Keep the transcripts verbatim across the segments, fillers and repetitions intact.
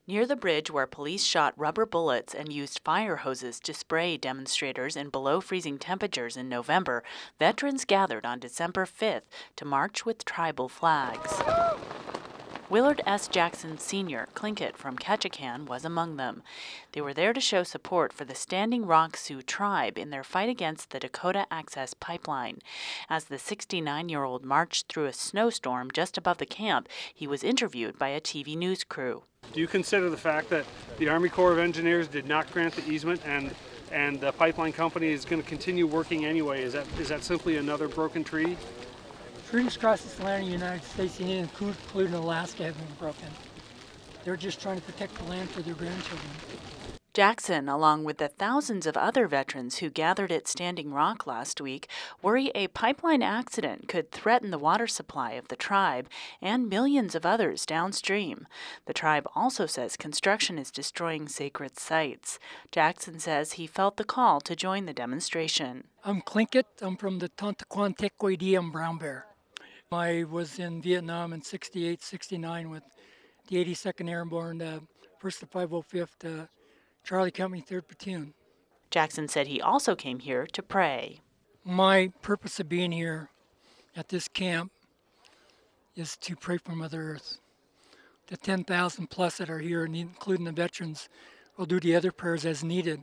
Near the bridge where police shot rubber bullets and used fire hoses to spray demonstrators in below freezing temperatures in November, veterans gathered on December fifth to march with tribal flags. Willard S. Jackson Senior, Tlingit from Ketchikan, was among them. They were there to show support for the Standing Rock Sioux tribe in their fight against the Dakota Access Pipeline. As the sixty-nine-year-old marched through a snowstorm just above the camp, he was interviewed by a T V news crew. Do you consider the fact that the Army Corps of Engineers did not grant the easement and and the pipeline company is going to continue working anyway? Is that is that simply another broken treaty? Treaties across this land in the United States, including Alaska, have been broken. They're just trying to protect the land for their grandchildren. Jackson, along with the thousands of other veterans who gathered at Standing Rock last week, worry a pipeline accident could threaten the water supply of the tribe and millions of others downstream. The tribe also says construction is destroying sacred sites. Jackson says he felt the call to join the demonstration. I'm Tlingit. I'm from the Tontaquan Tequay Brown Bear. I was in Vietnam in sixty-eight, sixty-nine with the eighty-second Airborne, uh, first to five oh fifth uh, Charlie Company, third Platoon. Jackson said he also came here to pray. My purpose of being here at this camp is to pray for Mother Earth. The ten thousand plus that are here, including the veterans, will do the other prayers as needed.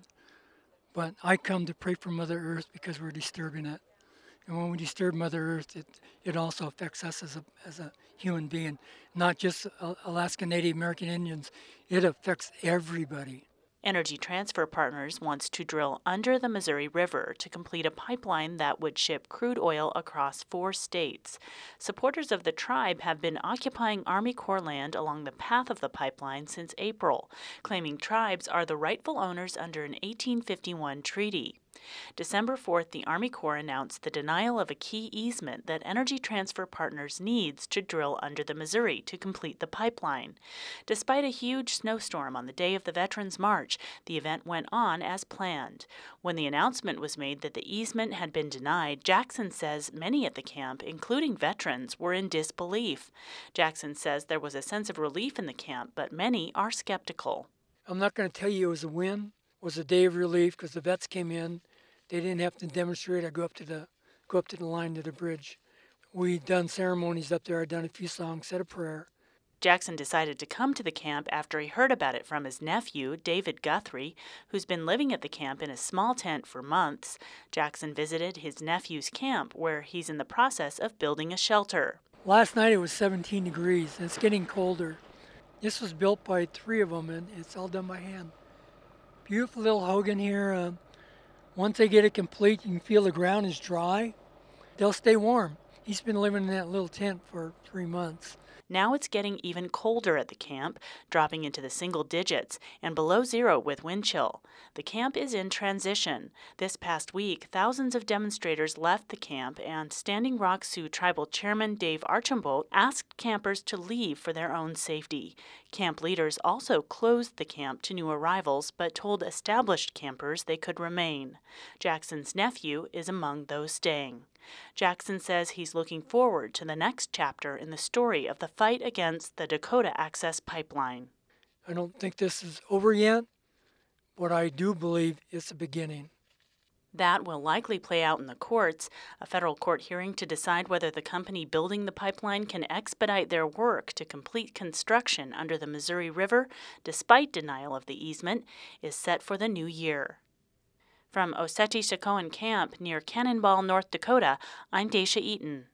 But I come to pray for Mother Earth because we're disturbing it. And when we disturb Mother Earth, it, it also affects us as a, as a human being, not just Alaska Native American Indians. It affects everybody. Energy Transfer Partners wants to drill under the Missouri River to complete a pipeline that would ship crude oil across four states. Supporters of the tribe have been occupying Army Corps land along the path of the pipeline since April, claiming tribes are the rightful owners under an eighteen fifty-one treaty. December fourth, the Army Corps announced the denial of a key easement that Energy Transfer Partners needs to drill under the Missouri to complete the pipeline. Despite a huge snowstorm on the day of the Veterans March, the event went on as planned. When the announcement was made that the easement had been denied, Jackson says many at the camp, including veterans, were in disbelief. Jackson says there was a sense of relief in the camp, but many are skeptical. I'm not going to tell you it was a win. It was a day of relief because the vets came in. They didn't have to demonstrate or go up to the go up to the line to the bridge. We done ceremonies up there. I done a few songs, said a prayer. Jackson decided to come to the camp after he heard about it from his nephew, David Guthrie, who's been living at the camp in a small tent for months. Jackson visited his nephew's camp, where he's in the process of building a shelter. Last night it was seventeen degrees, and it's getting colder. This was built by three of them, and it's all done by hand. Beautiful little Hogan here. Uh, once they get it complete, you can feel the ground is dry. They'll stay warm. He's been living in that little tent for three months. Now it's getting even colder at the camp, dropping into the single digits and below zero with wind chill. The camp is in transition. This past week, thousands of demonstrators left the camp, and Standing Rock Sioux Tribal Chairman Dave Archambault asked campers to leave for their own safety. Camp leaders also closed the camp to new arrivals, but told established campers they could remain. Jackson's nephew is among those staying. Jackson says he's looking forward to the next chapter in the story of the fight against the Dakota Access Pipeline. I don't think this is over yet, but I do believe it's the beginning. That will likely play out in the courts, a federal court hearing to decide whether the company building the pipeline can expedite their work to complete construction under the Missouri River, despite denial of the easement, is set for the new year. From Oceti Sakowin Camp near Cannonball, North Dakota, I'm Dacia Eaton.